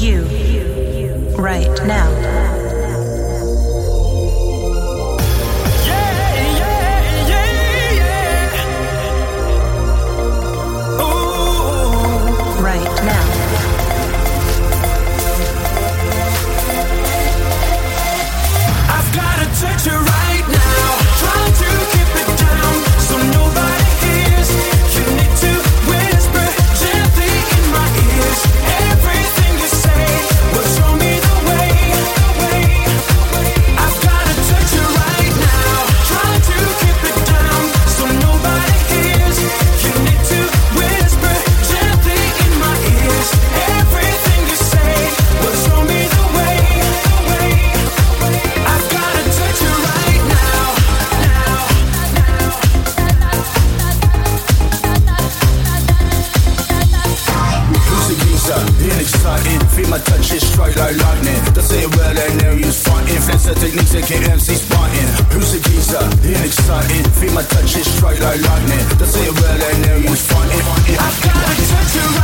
right now. Touch you right now, trying to keep it down so nobody hears. You need to whisper gently in my ears. Everything you say will show me the way. I've gotta touch you right now, trying to keep it down so nobody hears. You need to whisper gently in my ears. Everything you say will show me the way. I've gotta touch you right now, Who's the geezer? Being exciting, feel my touch is straight like lightning. Does it well and there use fighting. Fancy techniques that get MCs biting. Who's the geezer? Being exciting, feel my touch is straight like lightning. Does it well and there use fighting. I've gotta touch you